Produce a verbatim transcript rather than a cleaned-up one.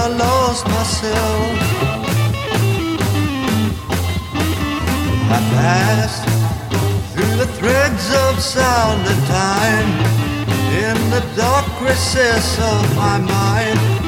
I lost myself. I passed through the threads of sound and time in the dark recess of my mind.